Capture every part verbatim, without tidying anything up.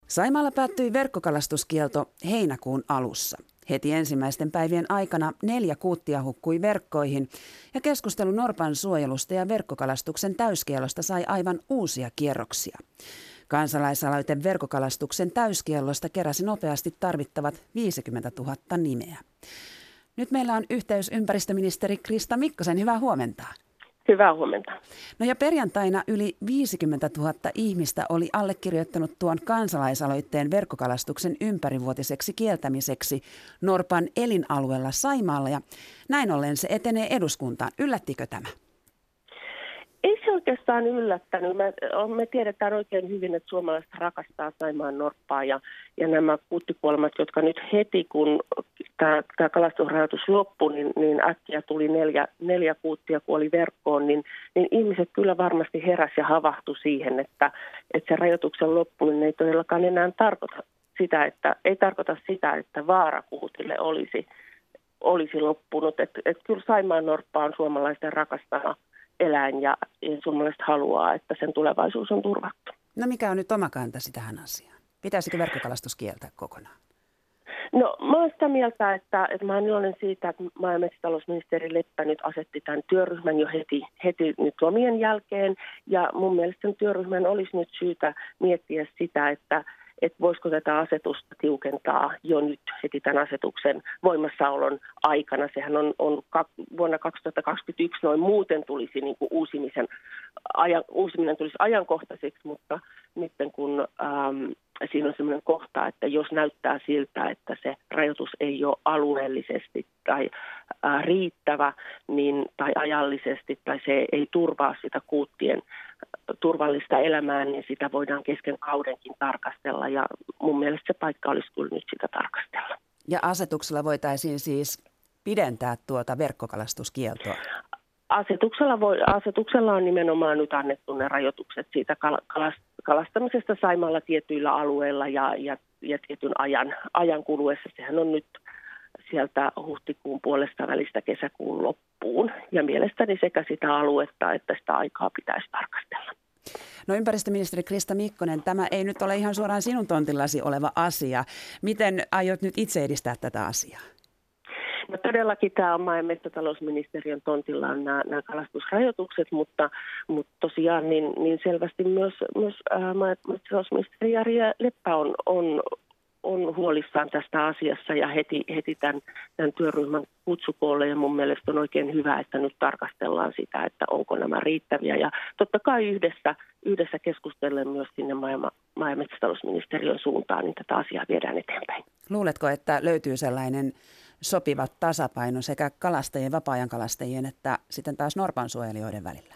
Saimaalla päättyi verkkokalastuskielto heinäkuun alussa. Heti ensimmäisten päivien aikana neljä kuuttia hukkui verkkoihin ja keskustelu norpan suojelusta ja verkkokalastuksen täyskielosta sai aivan uusia kierroksia. Kansalaisaloite verkkokalastuksen täyskiellosta keräsi nopeasti tarvittavat viisikymmentätuhatta nimeä. Nyt meillä on yhteys ympäristöministeri Krista Mikkosen. Hyvää huomenta. Hyvää huomenta. No ja perjantaina yli viisikymmentätuhatta ihmistä oli allekirjoittanut tuon kansalaisaloitteen verkkokalastuksen ympärivuotiseksi kieltämiseksi norpan elinalueella Saimaalla ja näin ollen se etenee eduskuntaan. Yllättikö tämä? Ei se oikeastaan yllättänyt. Me, me tiedetään oikein hyvin, että suomalaiset rakastaa Saimaan norppaa ja, ja nämä kuuttikuolemat, jotka nyt heti kun tämä, tämä kalastusrajoitus loppui, niin, niin äkkiä tuli neljä, neljä kuuttia kuoli verkkoon, niin, niin ihmiset kyllä varmasti heräsi ja havahtui siihen, että, että se rajoituksen loppuminen ei todellakaan enää tarkoita sitä, että, ei tarkoita sitä, että vaara kuutille olisi, olisi loppunut. Että et kyllä Saimaan norppa on suomalaisten rakastama eläin ja, ja suomalaiset haluaa, että sen tulevaisuus on turvattu. No mikä on nyt oma kantasi tähän asiaan? Pitäisikö verkkokalastus kieltää kokonaan? No mä olen sitä mieltä, että, että mä olen iloinen siitä, että maa- ja metsätalousministeri Leppä nyt asetti tämän työryhmän jo heti, heti nyt lomien jälkeen. Ja mun mielestä sen työryhmän olisi nyt syytä miettiä sitä, että että voisiko tätä asetusta tiukentaa jo nyt heti tämän asetuksen voimassaolon aikana. Sehän on, on vuonna kaksituhattakaksikymmentäyksi noin muuten tulisi niin kuin uusimisen, ajan, uusiminen tulisi ajankohtaiseksi, mutta nyt kun ähm, siinä on sellainen kohta, että jos näyttää siltä, että se rajoitus ei ole alueellisesti tai äh, riittävä niin, tai ajallisesti tai se ei turvaa sitä kuuttien turvallista elämää, niin sitä voidaan kesken kaudenkin tarkastella ja mun mielestä se paikka olisi kyllä nyt sitä tarkastella. Ja asetuksella voitaisiin siis pidentää tuota verkkokalastuskieltoa? Asetuksella, voi, asetuksella on nimenomaan nyt annettu ne rajoitukset siitä kalastamisesta Saimaalla tietyillä alueilla ja, ja, ja tietyn ajan, ajan kuluessa. Sehän on nyt sieltä huhtikuun puolesta välistä kesäkuun loppuun. Ja mielestäni sekä sitä aluetta että sitä aikaa pitäisi tarkastella. No ympäristöministeri Krista Mikkonen, tämä ei nyt ole ihan suoraan sinun tontillasi oleva asia. Miten aiot nyt itse edistää tätä asiaa? No todellakin tämä on maa- ja metsätalousministeriön tontillaan nämä, nämä kalastusrajoitukset, mutta, mutta tosiaan niin, niin selvästi myös, myös ää, maa- ja metsätalousministeri Jari Leppä on, on on huolissaan tästä asiassa ja heti, heti tämän, tämän työryhmän kutsukoolle ja mun mielestä on oikein hyvä, että nyt tarkastellaan sitä, että onko nämä riittäviä ja totta kai yhdessä, yhdessä keskustellen myös sinne maa- ja, maa- ja metsätalousministeriön suuntaan, niin tätä asiaa viedään eteenpäin. Luuletko, että löytyy sellainen sopiva tasapaino sekä kalastajien, vapaa-ajan kalastajien että sitten taas norpansuojelijoiden välillä?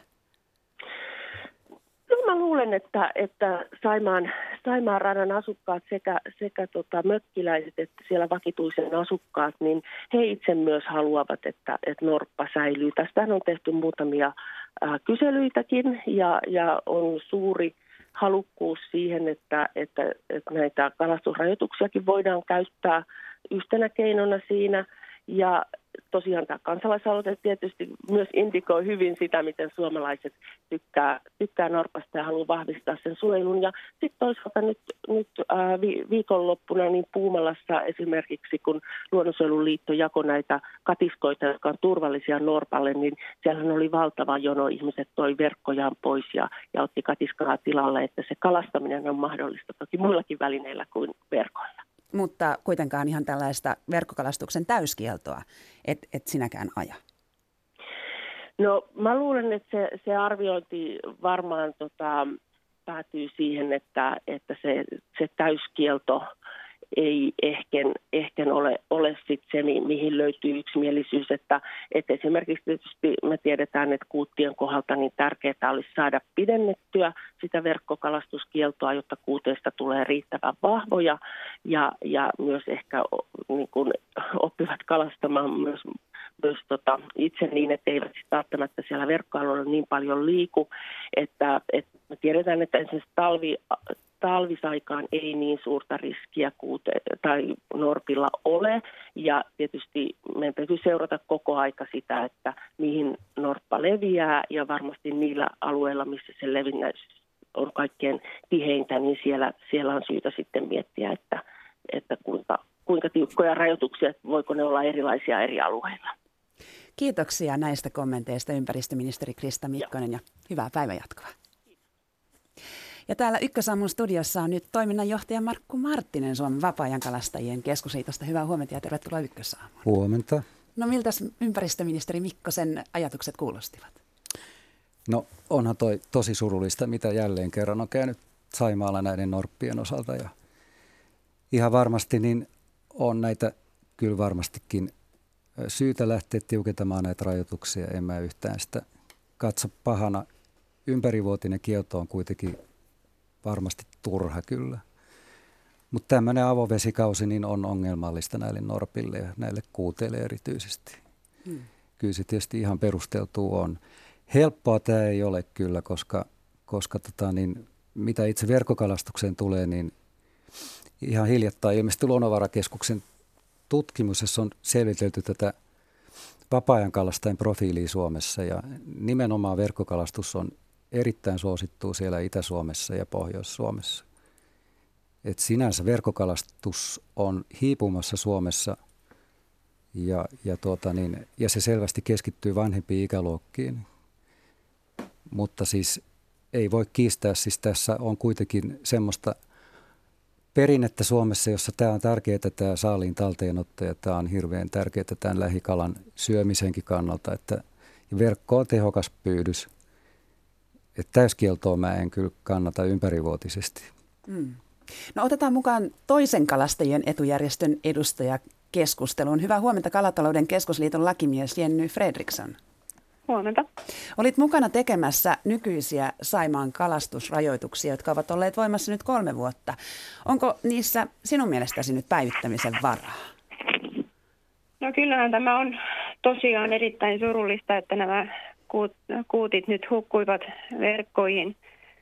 Mä luulen, että, että Saimaan, Saimaan radan asukkaat sekä, sekä tota mökkiläiset että siellä vakituisen asukkaat, niin he itse myös haluavat, että, että norppa säilyy. Tästähän on tehty muutamia äh, kyselyitäkin ja, ja on suuri halukkuus siihen, että, että, että näitä kalastusrajoituksiakin voidaan käyttää yhtenä keinona siinä. Ja tosiaan tämä kansalaisaloite tietysti myös indikoi hyvin sitä, miten suomalaiset tykkää, tykkää norpasta ja haluaa vahvistaa sen suojelun. Ja sitten toisaalta nyt, nyt ää, vi, viikonloppuna niin Puumalassa esimerkiksi, kun Luonnonsuojeluliitto jakoi näitä katiskoita, jotka on turvallisia norpalle, niin siellähän oli valtava jono. Ihmiset toi verkkojaan pois ja, ja otti katiskaa tilalle, että se kalastaminen on mahdollista toki muillakin välineillä kuin verkoilla. Mutta kuitenkaan ihan tällaista verkkokalastuksen täyskieltoa et, et sinäkään aja. No mä luulen, että se, se arviointi varmaan tota, päätyy siihen, että, että se, se täyskielto ei ehken, ehken ole, ole sit se, mihin löytyy yksimielisyys. Että, että esimerkiksi tietysti me tiedetään, että kuuttien kohdalta niin tärkeää olisi saada pidennettyä sitä verkkokalastuskieltoa, jotta kuuteista tulee riittävän vahvoja ja, ja myös ehkä niin kuin oppivat kalastamaan myös, myös tota, itse niin, että eivät välttämättä siellä verkkoalueella niin paljon liiku. Että, että me tiedetään, että esimerkiksi talvi... talvisaikaan ei niin suurta riskiä kuute, tai norpilla ole. Ja tietysti meidän täytyy seurata koko aika sitä, että mihin norppa leviää. Ja varmasti niillä alueilla, missä se levinnäisyys on kaikkein tiheintä, niin siellä, siellä on syytä sitten miettiä, että, että kuinka, kuinka tiukkoja rajoituksia, voiko ne olla erilaisia eri alueilla. Kiitoksia näistä kommenteista ympäristöministeri Krista Mikkonen ja hyvää päivänjatkoa. Ja täällä Ykkösaamun studiossa on nyt toiminnanjohtaja Markku Marttinen Suomen Vapaa-ajankalastajien keskusliitosta. Hyvää huomenta ja tervetuloa Ykkösaamuun. Huomenta. No miltäs ympäristöministeri Mikkosen ajatukset kuulostivat? No onhan toi tosi surullista, mitä jälleen kerran on käynyt Saimaalla näiden norppien osalta. Ja ihan varmasti niin on näitä kyllä varmastikin syytä lähteä tiukentamaan näitä rajoituksia. En mä yhtään sitä katso pahana. Ympärivuotinen kielto on kuitenkin varmasti turha kyllä. Mutta tämmöinen avovesikausi niin on ongelmallista näille norpille ja näille kuuteille erityisesti. Hmm. Kyllä se tietysti ihan perusteltua on. Helppoa tämä ei ole kyllä, koska, koska tota niin, mitä itse verkkokalastukseen tulee, niin ihan hiljattain ilmeisesti Luonnonvarakeskuksen tutkimus, jossa on selvitelty tätä vapaa-ajankalastajien profiilia Suomessa. Ja nimenomaan verkkokalastus on erittäin suosittua siellä Itä-Suomessa ja Pohjois-Suomessa. Et sinänsä verkkokalastus on hiipumassa Suomessa ja, ja, tuota niin, ja se selvästi keskittyy vanhempiin ikäluokkiin. Mutta siis ei voi kiistää, siis tässä on kuitenkin semmoista perinnettä Suomessa, jossa tämä on tärkeää, tämä saaliin talteenotto ja tämä on hirveän tärkeää tämän lähikalan syömisenkin kannalta, että verkko on tehokas pyydys. Että täyskieltoa mä en kyllä kannata ympärivuotisesti. Mm. No otetaan mukaan toisen kalastajien etujärjestön edustaja keskusteluun. Hyvää huomenta Kalatalouden keskusliiton lakimies Jenny Fredriksson. Huomenta. Olit mukana tekemässä nykyisiä Saimaan kalastusrajoituksia, jotka ovat olleet voimassa nyt kolme vuotta. Onko niissä sinun mielestäsi nyt päivittämisen varaa? No kyllähän tämä on tosiaan erittäin surullista, että nämä kuutit nyt hukkuivat verkkoihin.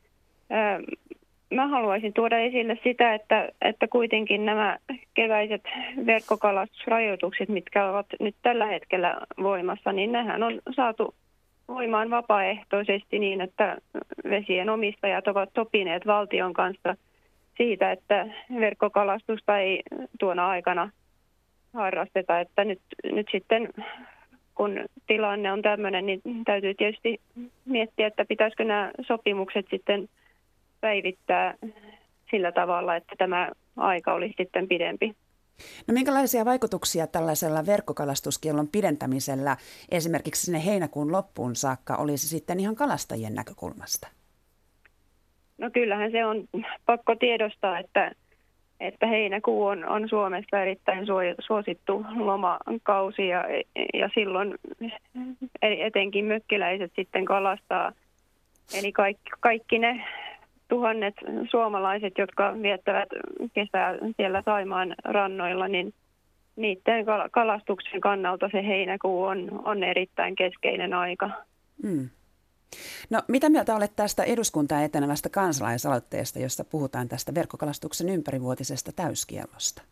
Mä haluaisin tuoda esille sitä, että, että kuitenkin nämä keväiset verkkokalastusrajoitukset, mitkä ovat nyt tällä hetkellä voimassa, niin nehän on saatu voimaan vapaaehtoisesti niin, että vesien omistajat ovat sopineet valtion kanssa siitä, että verkkokalastusta ei tuona aikana harrasteta. Että nyt, nyt sitten kun tilanne on tämmöinen, niin täytyy tietysti miettiä, että pitäisikö nämä sopimukset sitten päivittää sillä tavalla, että tämä aika olisi sitten pidempi. No minkälaisia vaikutuksia tällaisella verkkokalastuskiellon pidentämisellä esimerkiksi sinne heinäkuun loppuun saakka olisi sitten ihan kalastajien näkökulmasta? No kyllähän se on pakko tiedostaa, että, että heinäkuu on, on Suomessa erittäin suosittu lomakausi ja, ja silloin etenkin mökkiläiset sitten kalastaa. Eli kaikki, kaikki ne tuhannet suomalaiset, jotka viettävät kesää siellä Saimaan rannoilla, niin niiden kalastuksen kannalta se heinäkuu on, on erittäin keskeinen aika. Mm. No mitä mieltä olet tästä eduskuntaan etenevästä kansalaisaloitteesta, jossa puhutaan tästä verkkokalastuksen ympärivuotisesta täyskiellosta?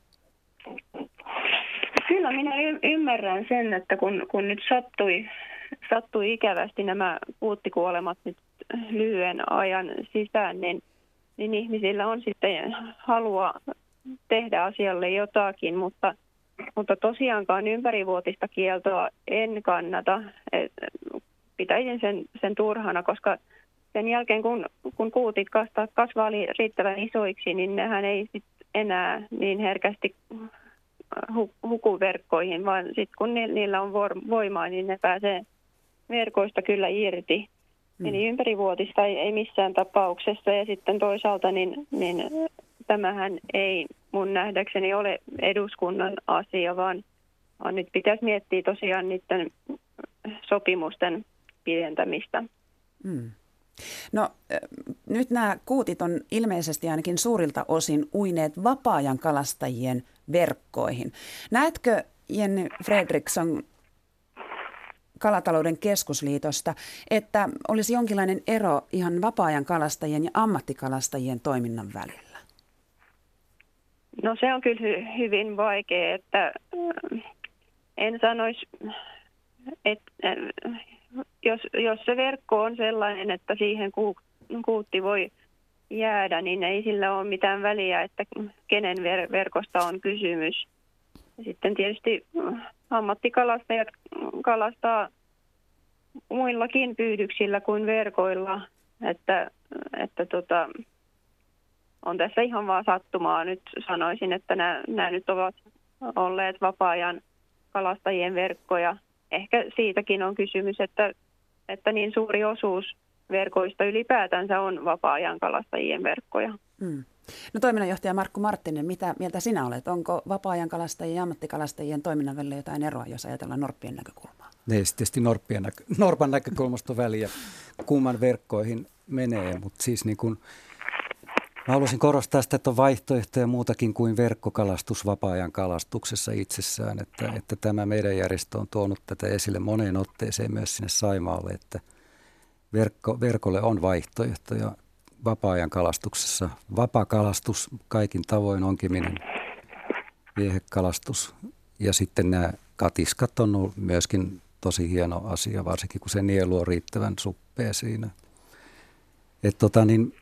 Kyllä minä y- ymmärrän sen, että kun, kun nyt sattui, sattui ikävästi nämä kuuttikuolemat nyt lyhyen ajan sisään, niin, niin ihmisillä on sitten halua tehdä asialle jotakin, mutta, mutta tosiaankaan ympärivuotista kieltoa en kannata. Et, pitäisin sen, sen turhana, koska sen jälkeen kun, kun kuutit kasvaa, kasvaa riittävän isoiksi, niin nehän ei sit enää niin herkästi huku verkkoihin, vaan sitten kun niillä on voimaa, niin ne pääsee verkoista kyllä irti. Mm. Eli ympärivuotista ei, ei missään tapauksessa. Ja sitten toisaalta niin, niin tämähän ei mun nähdäkseni ole eduskunnan asia, vaan, vaan nyt pitäisi miettiä tosiaan niiden sopimusten pidentämistä. Mm. No nyt nämä kuutit on ilmeisesti ainakin suurilta osin uineet vapaa-ajan kalastajien verkkoihin. Näetkö, Jenny Fredriksson Kalatalouden keskusliitosta, että olisi jonkinlainen ero ihan vapaa-ajan kalastajien ja ammattikalastajien toiminnan välillä? No se on kyllä hy- hyvin vaikea, että en sanoisi, että jos, jos se verkko on sellainen, että siihen kuutti voi jäädä, niin ei sillä ole mitään väliä, että kenen ver- verkosta on kysymys. Ja sitten tietysti ammattikalastajat kalastaa muillakin pyydyksillä kuin verkoilla, että, että tota, on tässä ihan vaan sattumaa. Nyt sanoisin, että nämä, nämä nyt ovat olleet vapaa-ajan kalastajien verkkoja. Ehkä siitäkin on kysymys, että, että niin suuri osuus verkoista ylipäätänsä on vapaa-ajan kalastajien verkkoja. Hmm. No toiminnanjohtaja Markku Marttinen, mitä mieltä sinä olet? Onko vapaa-ajan kalastajien ja ammattikalastajien toiminnan välillä jotain eroa, jos ajatellaan norppien näkökulmaa? Ei tietysti norppien näkö, norpan näkökulmasta väliä, kumman verkkoihin menee, mutta siis niin kuin, mä haluaisin korostaa sitä, että on vaihtoehtoja muutakin kuin verkkokalastus vapaa-ajan kalastuksessa itsessään, että, että tämä meidän järjestö on tuonut tätä esille moneen otteeseen myös sinne Saimaalle, että verkko, verkolle on vaihtoehtoja vapaa-ajan kalastuksessa. Vapaa-kalastus kaikin tavoin, onkiminen, viehekalastus ja sitten nämä katiskat on ollut myöskin tosi hieno asia, varsinkin kun se nielu on riittävän suppea siinä. Että tota niin,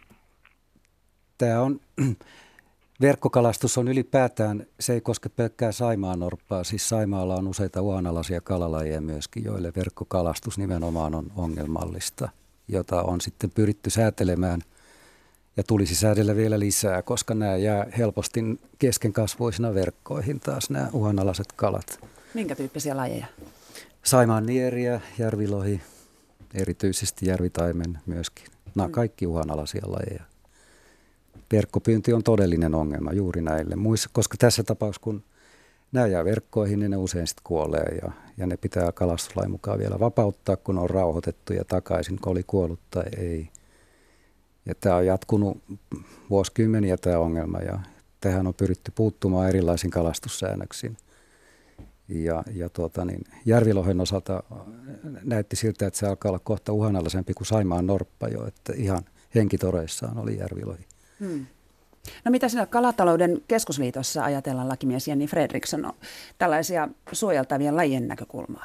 tämä on, verkkokalastus on ylipäätään, se ei koske pelkkää saimaannorppaa. Siis Saimaalla on useita uhanalaisia kalalajeja myöskin, joille verkkokalastus nimenomaan on ongelmallista, jota on sitten pyritty säätelemään ja tulisi säädellä vielä lisää, koska nämä jää helposti keskenkasvuisina verkkoihin taas nämä uhanalaiset kalat. Minkä tyyppisiä lajeja? Saimaan nieriä, järvilohi, erityisesti järvitaimen myöskin. Nämä on kaikki uhanalaisia lajeja. Verkkopyynti on todellinen ongelma juuri näille muissa, koska tässä tapauksessa kun nämä jää verkkoihin, niin ne usein sitten kuolee ja, ja ne pitää kalastuslain mukaan vielä vapauttaa, kun on rauhoitettu ja takaisin, kun oli kuollut tai ei. Ja tämä on jatkunut vuosikymmeniä tämä ongelma ja tähän on pyritty puuttumaan erilaisin kalastussäännöksin. Ja, ja tuota niin, järvilohen osalta näytti siltä, että se alkaa olla kohta uhanalaisempi kuin Saimaan norppa jo, että ihan henkitoreissaan oli järvilohi. Hmm. No mitä siinä Kalatalouden keskusliitossa ajatellaan, lakimies Jenni Fredriksson, tällaisia suojeltavien lajien näkökulmaa?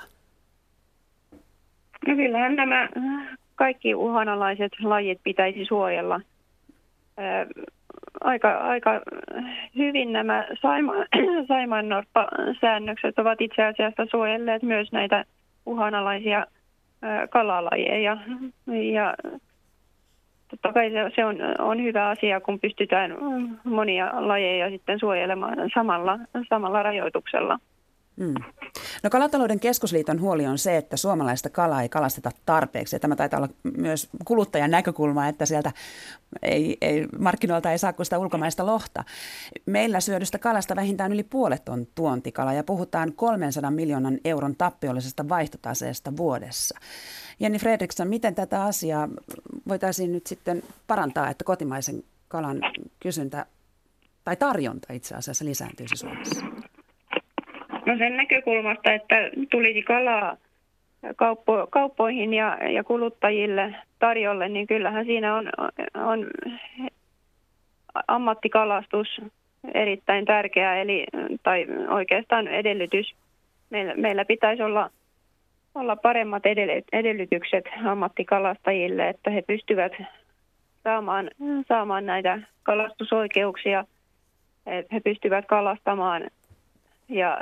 No kyllähän nämä kaikki uhanalaiset lajit pitäisi suojella. Ää, aika, aika hyvin nämä Saima, Saimaannorppa-säännökset ovat itse asiassa suojelleet myös näitä uhanalaisia ää, kalalajeja. Ja totta kai se, se on, on hyvä asia, kun pystytään monia lajeja sitten suojelemaan samalla, samalla rajoituksella. Mm. No Kalatalouden keskusliiton huoli on se, että suomalaista kalaa ei kalasteta tarpeeksi. Ja tämä taitaa olla myös kuluttajan näkökulma, että sieltä ei, ei, markkinoilta ei saa kuin sitä ulkomaista lohta. Meillä syödystä kalasta vähintään yli puolet on tuontikala ja puhutaan kolmensadan miljoonan euron tappiollisesta vaihtotaseesta vuodessa. Jenni Fredriksson, miten tätä asiaa voitaisiin nyt sitten parantaa, että kotimaisen kalan kysyntä tai tarjonta itse asiassa lisääntyisi Suomessa? No sen näkökulmasta, että tulisi kalaa kauppo, kauppoihin ja, ja kuluttajille tarjolle, niin kyllähän siinä on, on ammattikalastus erittäin tärkeä, eli, tai oikeastaan edellytys. Meillä, meillä pitäisi olla, olla paremmat edellytykset ammattikalastajille, että he pystyvät saamaan, saamaan näitä kalastusoikeuksia, että he pystyvät kalastamaan. Ja,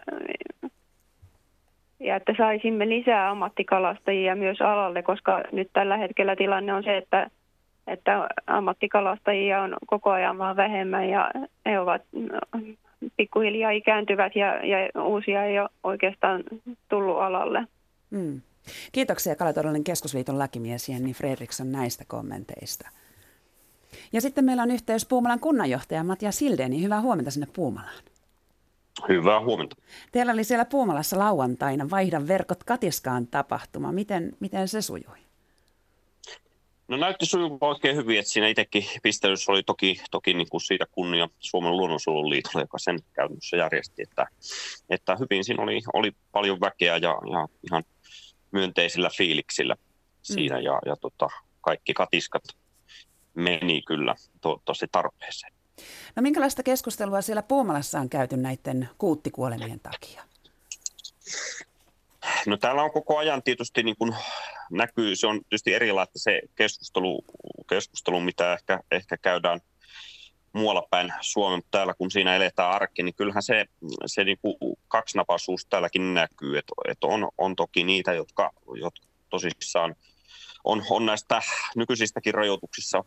ja että saisimme lisää ammattikalastajia myös alalle, koska nyt tällä hetkellä tilanne on se, että, että ammattikalastajia on koko ajan vaan vähemmän ja he ovat pikkuhiljaa ikääntyvät ja, ja uusia ei ole oikeastaan tullut alalle. Mm. Kiitoksia Kalatalouden keskusliiton lakimies Jenni Fredriksson näistä kommenteista. Ja sitten meillä on yhteys Puumalan kunnanjohtaja Matias Hildéni. Hyvää huomenta sinne Puumalaan. Hyvää huomenta. Teillä oli siellä Puumalassa lauantaina Vaihda verkot katiskaan tapahtuma. Miten, miten se sujui? No näytti sujuvan oikein hyvin, että siinä itsekin pistelyssä oli toki, toki niin kuin siitä kunnia Suomen luonnonsuojeluliitolle, joka sen käytännössä järjesti. Että, että hyvin siinä oli, oli paljon väkeä ja, ja ihan myönteisillä fiiliksillä siinä mm. ja, ja tota, kaikki katiskat meni kyllä to, tosi tarpeeseen. No minkälaista keskustelua siellä Puumalassa on käyty näiden kuuttikuolemien takia? No täällä on koko ajan tietysti niin kuin näkyy, se on tietysti erilaista se keskustelu, keskustelu mitä ehkä, ehkä käydään muualla päin Suomen, mutta täällä kun siinä eletään arkea, niin kyllähän se, se niin kuin kaksinapaisuus täälläkin näkyy, että, että on, on toki niitä, jotka, jotka tosissaan on, on näistä nykyisistäkin rajoituksissa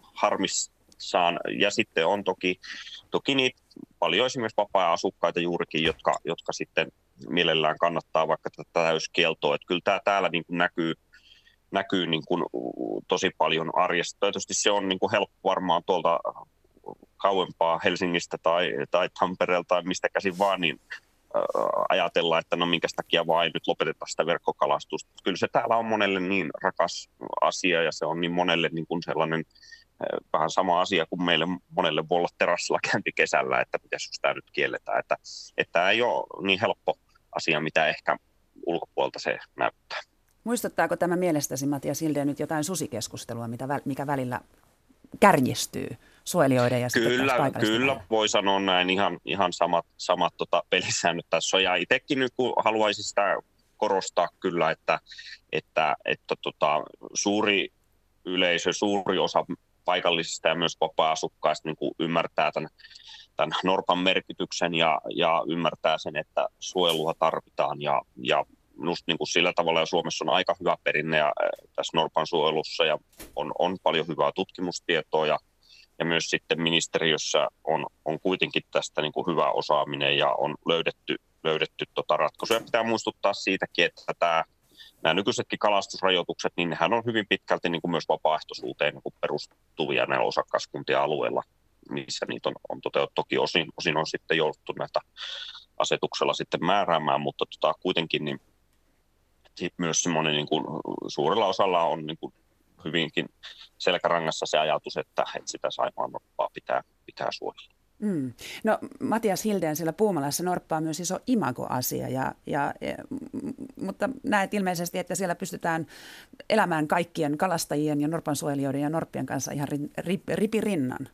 harmissaan, ja sitten on toki, toki niitä paljon esimerkiksi vapaa-asukkaita juurikin, jotka, jotka sitten mielellään kannattaa vaikka tätä täyskieltoa, että kyllä tämä täällä niin kuin näkyy, näkyy niin kuin tosi paljon arjesta. Tietysti se on niin kuin helppo varmaan tuolta kauempaa Helsingistä tai, tai Tampereelta tai mistä käsin vaan, niin äh, ajatella, että no minkä takia vaan ei nyt lopeteta sitä verkkokalastusta. Kyllä se täällä on monelle niin rakas asia ja se on niin monelle niin kuin sellainen äh, vähän sama asia kuin meille monelle voi olla terassilla käynti kesällä, että pitäisi jos tämä nyt kielletään. Että, että tämä ei ole niin helppo asia, mitä ehkä ulkopuolelta se näyttää. Muistuttaako tämä mielestäsi, Matias Hildén, nyt jotain susikeskustelua, mitä, mikä välillä kärjistyy suojelijoiden ja sitten Kyllä, paikallisten kyllä välillä? Voi sanoa näin ihan, ihan samat, samat tota, pelisäännöt tässä on. Ja itsekin nyt kun haluaisin sitä korostaa kyllä, että, että, että tota, suuri yleisö, suuri osa paikallisista ja myös vapaa-asukkaista niin kuin ymmärtää tämän, tämän norpan merkityksen ja, ja ymmärtää sen, että suojelua tarvitaan ja, ja Minusta niin kuin sillä tavalla ja Suomessa on aika hyvä perinne ja tässä norpan suojelussa ja on, on paljon hyvää tutkimustietoa ja, ja myös sitten ministeriössä on, on kuitenkin tästä niin kuin hyvä osaaminen ja on löydetty, löydetty tota ratkaisuja. Pitää muistuttaa siitäkin, että tämä, nämä nykyisetkin kalastusrajoitukset, niin nehän on hyvin pitkälti niin kuin myös vapaaehtoisuuteen niin kuin perustuvia näillä osakaskuntien alueilla, missä niitä on, on toteutettu. Toki osin, osin on sitten jouduttu näitä asetuksella sitten määräämään, mutta tota, kuitenkin niin myös semmoinen niin kuin suurella osalla on niin kuin hyvinkin selkärangassa se ajatus, että, että sitä saimaannorppaa pitää, pitää suojella. Mm. No Matias Hildén, siellä Puumalassa norppa on myös iso imagoasia, ja, ja, ja, mutta näet ilmeisesti, että siellä pystytään elämään kaikkien kalastajien ja norpansuojelijoiden ja norppien kanssa ihan ripirinnan.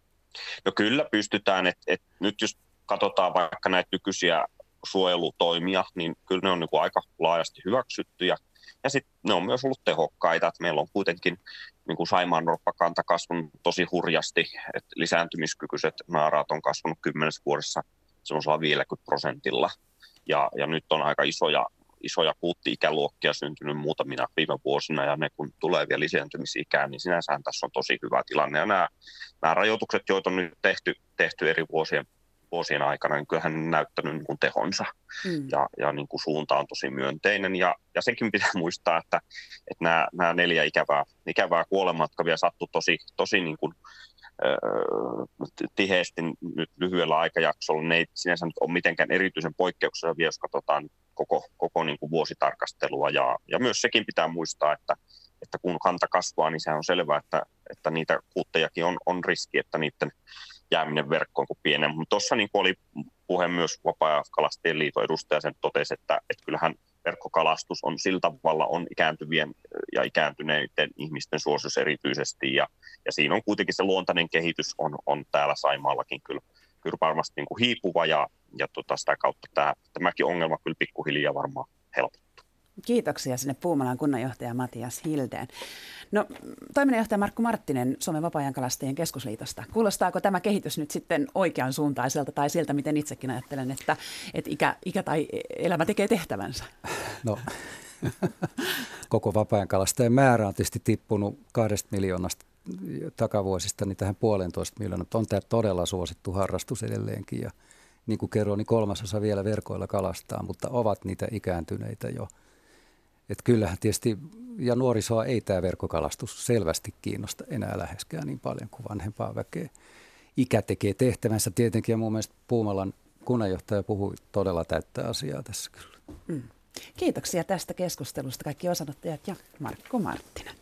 No kyllä pystytään, että, että nyt jos katsotaan vaikka näitä nykyisiä suojelutoimia, niin kyllä ne on niin kuin aika laajasti hyväksyttyjä. Ja sitten ne on myös ollut tehokkaita, että meillä on kuitenkin niin kuin saimaannorppakanta kasvanut tosi hurjasti, että lisääntymiskykyiset naaraat on kasvanut kymmenessä vuodessa semmoisella viidelläkymmenellä prosentilla. Ja, ja nyt on aika isoja, isoja kuutti-ikäluokkia syntynyt muutamina viime vuosina, ja ne kun tulee vielä lisääntymisikään, niin sinänsähän tässä on tosi hyvä tilanne. Ja nämä, nämä rajoitukset, joita on nyt tehty, tehty eri vuosien vuosien aikana, niin kyllähän on näyttänyt niin kuin tehonsa mm. ja, ja niin kuin suunta on tosi myönteinen. Ja, ja senkin pitää muistaa, että, että nämä, nämä neljä ikävää, ikävää kuolemaa, jotka vielä sattui tosi, tosi niin kuin, äh, tiheesti nyt lyhyellä aikajaksolla, ne ei sinänsä nyt ole mitenkään erityisen poikkeuksessa vielä, jos katsotaan koko, koko niin kuin vuositarkastelua. Ja, ja myös sekin pitää muistaa, että, että kun kanta kasvaa, niin se on selvää, että, että niitä kuuttejakin on, on riski, että niiden jääminen verkkoon kuin pienen. Mutta tuossa niin oli puhe myös Vapaa-kalastajien liiton edustaja sen totesi, että, että kyllähän verkkokalastus on sillä tavalla on ikääntyvien ja ikääntyneiden ihmisten suosius erityisesti. Ja, ja siinä on kuitenkin se luontainen kehitys on, on täällä Saimaallakin kyllä, kyllä varmasti niin kuin hiipuva ja, ja tota sitä kautta tämä, tämäkin ongelma kyllä pikkuhiljaa varmaan helpottuu. Kiitoksia sinne Puumalan kunnanjohtaja Matias Hildén. No, toiminnanjohtaja Markku Marttinen Suomen Vapaa-ajankalastajien keskusliitosta. Kuulostaako tämä kehitys nyt sitten oikean suuntaiselta tai sieltä, miten itsekin ajattelen, että, että ikä, ikä tai elämä tekee tehtävänsä? No, koko vapaa-ajankalastajien määrä on tietysti tippunut kahdesta miljoonasta takavuosista niin tähän puolentoista miljoonaa. On tämä todella suosittu harrastus edelleenkin ja niin kuin kerroin, niin kolmasosa vielä verkoilla kalastaa, mutta ovat niitä ikääntyneitä jo. Että kyllähän tietysti, ja nuorisoa ei tämä verkkokalastus selvästi kiinnosta enää läheskään niin paljon kuin vanhempaa väkeä. Ikä tekee tehtävänsä tietenkin, ja mun mielestä Puumalan kunnanjohtaja puhui todella täyttä asiaa tässä kyllä. Mm. Kiitoksia tästä keskustelusta kaikki osanottajat ja Markku Marttinen.